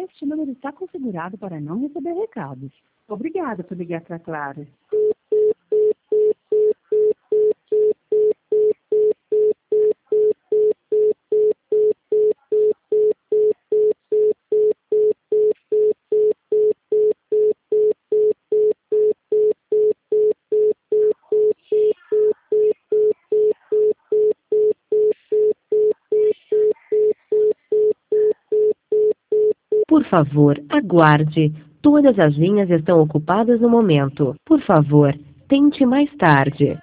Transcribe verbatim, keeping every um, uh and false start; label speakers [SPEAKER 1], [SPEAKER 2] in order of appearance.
[SPEAKER 1] Este número está configurado para não receber recados. Obrigada por ligar para a Clara. Por favor, aguarde. Todas as linhas estão ocupadas no momento. Por favor, tente mais tarde.